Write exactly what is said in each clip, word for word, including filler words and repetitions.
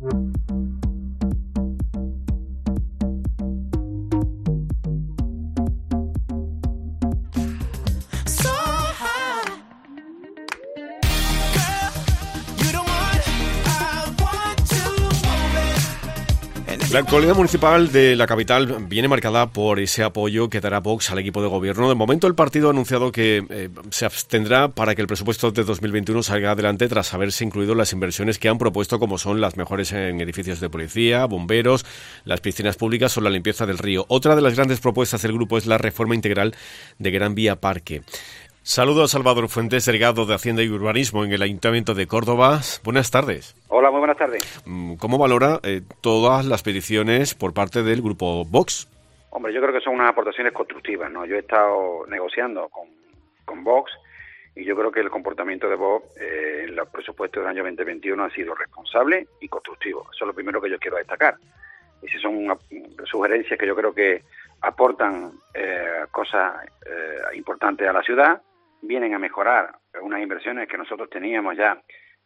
La actualidad municipal de la capital viene marcada por ese apoyo que dará Vox al equipo de gobierno. De momento, el partido ha anunciado que eh, se abstendrá para que el presupuesto de dos mil veintiuno salga adelante tras haberse incluido las inversiones que han propuesto, como son las mejoras en edificios de policía, bomberos, las piscinas públicas o la limpieza del río. Otra de las grandes propuestas del grupo es la reforma integral de Gran Vía Parque. Saludo a Salvador Fuentes, delegado de Hacienda y Urbanismo en el Ayuntamiento de Córdoba. Buenas tardes. Hola, muy buenas tardes. ¿Cómo valora eh, todas las peticiones por parte del grupo Vox? Hombre, yo creo que son unas aportaciones constructivas, ¿no? Yo he estado negociando con, con Vox y yo creo que el comportamiento de Vox eh, en los presupuestos del año veinte veintiuno ha sido responsable y constructivo. Eso es lo primero que yo quiero destacar. Esas son una, sugerencias que yo creo que aportan eh, cosas eh, importantes a la ciudad, vienen a mejorar unas inversiones que nosotros teníamos ya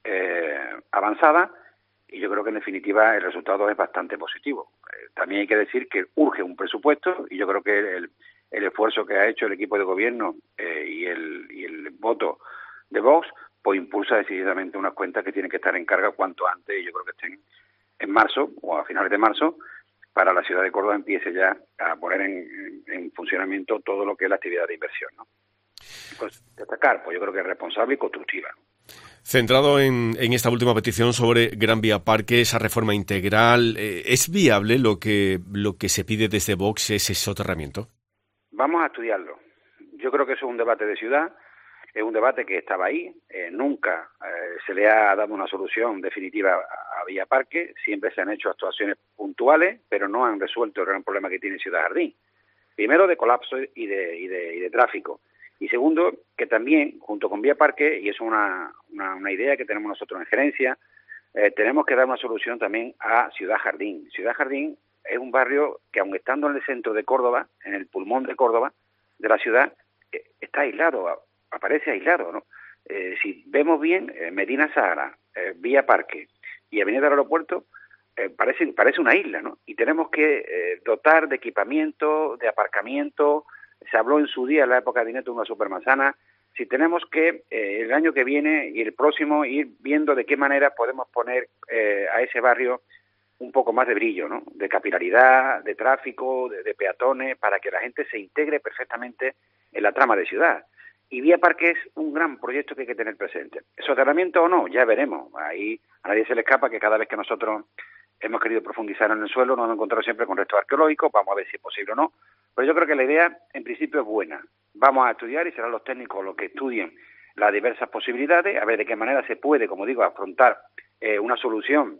eh, avanzadas, y yo creo que en definitiva el resultado es bastante positivo. Eh, también hay que decir que urge un presupuesto, y yo creo que el, el esfuerzo que ha hecho el equipo de gobierno eh, y, el, y el voto de Vox, pues impulsa decididamente unas cuentas que tienen que estar en carga cuanto antes, y yo creo que estén en marzo o a finales de marzo, para la ciudad de Córdoba empiece ya a poner en, en, en funcionamiento todo lo que es la actividad de inversión, ¿no? Pues destacar, pues yo creo que es responsable y constructiva, ¿no? Centrado en, en esta última petición sobre Gran Vía Parque, esa reforma integral, eh, ¿es viable lo que lo que se pide desde Vox, ese soterramiento? Vamos a estudiarlo. Yo creo que eso es un debate de ciudad, es un debate que estaba ahí, eh, nunca eh, se le ha dado una solución definitiva a, a Vía Parque, siempre se han hecho actuaciones puntuales, pero no han resuelto el gran problema que tiene Ciudad Jardín. Primero, de colapso y de, y de, y de tráfico. Y segundo, que también, junto con Vía Parque, y es una, una, una idea que tenemos nosotros en gerencia, eh, tenemos que dar una solución también a Ciudad Jardín. Ciudad Jardín es un barrio que, aun estando en el centro de Córdoba, en el pulmón de Córdoba, de la ciudad, eh, está aislado, aparece aislado, ¿no? Eh, si vemos bien, eh, Medina Sahara, eh, Vía Parque y Avenida del Aeropuerto, eh, parece, parece una isla, ¿no? Y tenemos que eh, dotar de equipamiento, de aparcamiento. Se habló en su día, en la época de Nieto, de una supermanzana. Si tenemos que, eh, el año que viene y el próximo, ir viendo de qué manera podemos poner eh, a ese barrio un poco más de brillo, ¿no? De capilaridad, de tráfico, de, de peatones, para que la gente se integre perfectamente en la trama de ciudad. Y Vía Parque es un gran proyecto que hay que tener presente. ¿Soterramiento o no? Ya veremos. Ahí a nadie se le escapa que cada vez que nosotros hemos querido profundizar en el suelo nos hemos encontrado siempre con restos arqueológicos. Vamos a ver si es posible o no. Pero yo creo que la idea, en principio, es buena. Vamos a estudiar y serán los técnicos los que estudien las diversas posibilidades, a ver de qué manera se puede, como digo, afrontar eh, una solución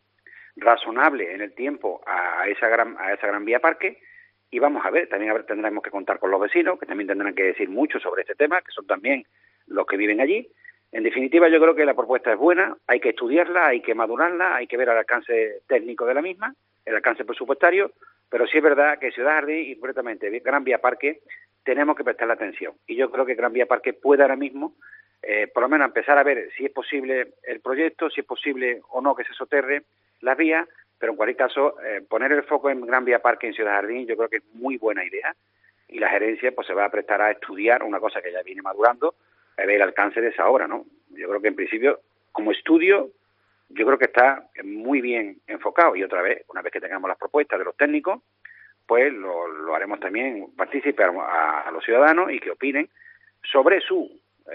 razonable en el tiempo a esa gran a esa gran Vía Parque. Y vamos a ver, también a ver, tendremos que contar con los vecinos, que también tendrán que decir mucho sobre este tema, que son también los que viven allí. En definitiva, yo creo que la propuesta es buena, hay que estudiarla, hay que madurarla, hay que ver el alcance técnico de la misma, el alcance presupuestario, pero sí es verdad que Ciudad Jardín y concretamente Gran Vía Parque tenemos que prestarle atención. Y yo creo que Gran Vía Parque puede ahora mismo, eh, por lo menos empezar a ver si es posible el proyecto, si es posible o no que se soterre las vías, pero en cualquier caso, eh, poner el foco en Gran Vía Parque en Ciudad Jardín yo creo que es muy buena idea, y la gerencia pues se va a prestar a estudiar una cosa que ya viene madurando, a ver el alcance de esa obra, ¿no? Yo creo que en principio, como estudio, yo creo que está muy bien enfocado, y otra vez, una vez que tengamos las propuestas de los técnicos, pues lo, lo haremos también participar a, a los ciudadanos y que opinen sobre su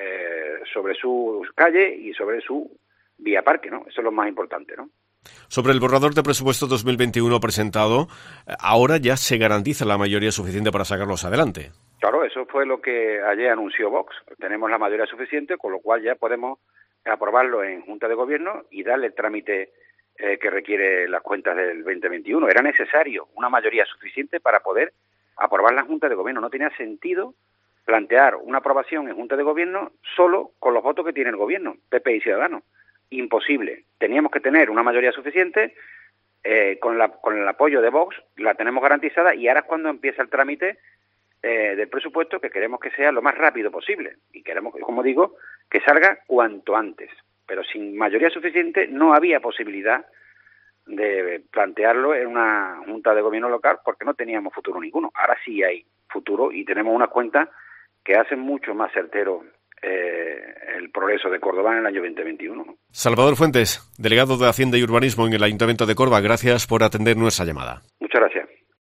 eh, sobre sus calles y sobre su Vía Parque, ¿no? Eso es lo más importante, ¿no? Sobre el borrador de presupuesto dos mil veintiuno presentado, ahora ya se garantiza la mayoría suficiente para sacarlos adelante. Claro, eso fue lo que ayer anunció Vox. Tenemos la mayoría suficiente, con lo cual ya podemos aprobarlo en Junta de Gobierno y darle el trámite eh, que requiere las cuentas del veinte veintiuno. Era necesario una mayoría suficiente para poder aprobar la Junta de Gobierno. No tenía sentido plantear una aprobación en Junta de Gobierno solo con los votos que tiene el Gobierno, P P y Ciudadanos. Imposible. Teníamos que tener una mayoría suficiente, eh, con, la, con el apoyo de Vox, la tenemos garantizada, y ahora es cuando empieza el trámite eh, del presupuesto, que queremos que sea lo más rápido posible, y queremos, como digo, que salga cuanto antes. Pero sin mayoría suficiente no había posibilidad de plantearlo en una junta de gobierno local porque no teníamos futuro ninguno. Ahora sí hay futuro y tenemos unas cuentas que hacen mucho más certero eh, el progreso de Córdoba en el año veinte veintiuno. Salvador Fuentes, delegado de Hacienda y Urbanismo en el Ayuntamiento de Córdoba, gracias por atender nuestra llamada. Muchas gracias.